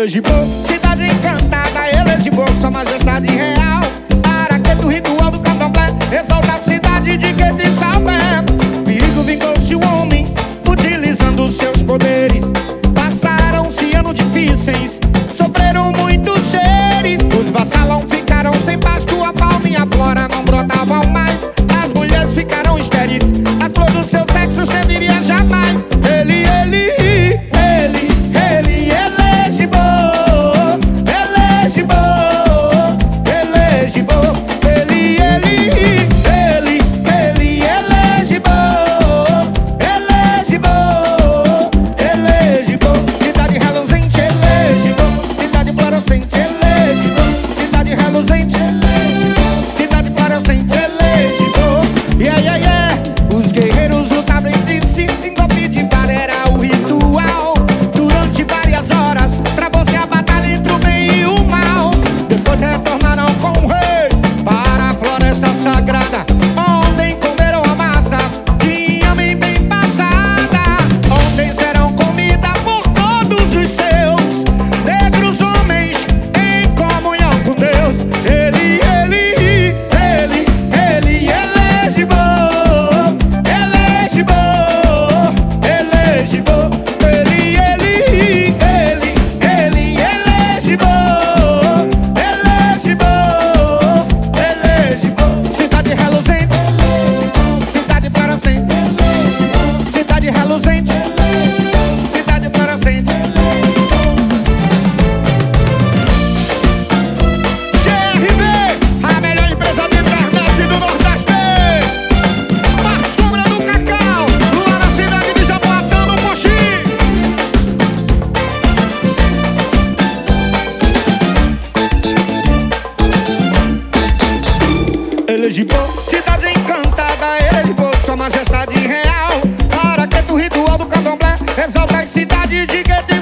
Elegibo, cidade encantada, Elegibo, sua majestade real. Araqueto, ritual do candomblé, exalta a cidade de Quetzalpé. Perigo vingou-se o homem, utilizando seus poderes. Passaram-se anos difíceis, sofreram muitos seres. Os vassalão ficaram sem pasto, a palma e a flora não brotavam mais. As mulheres ficaram estéreis, a flor do seu sexo serviria jamais. Ele, Elegibo, Elegibo, Elegibo. Ele, Elegibo, Elegibo, Elegibo. Cidade reluzente, Elegibo, cidade fluorescente, Elegibo, cidade reluzente, cidade fluorescente, Elegibo. Os guerreiros lutavam entre si, em golpe de vara era o ritual. Durante várias horas, travou-se a batalha entre o bem e o mal. Depois retornaram com o rei para a floresta sagrada, onde comeram a massa de homem bem passada. Onde serão comida por todos os seus negros homens em comunhão com Deus. Ele, Elegibo, Elegibo, Elegibo. Ele, Elegibo, Elegibo, Elegibo. Cidade reluzente, cidade fluorescente, cidade reluzente, cidade fluorescente. GRB, a melhor empresa de internet do Nordeste. A sombra do Cacau, lá na cidade de Jaboatão, no Poxi. Elegibo, cidade encantada, Elegibo, sua majestade real. Araqueto, ritual do candomblé, exalta a cidade de Quetzalpé.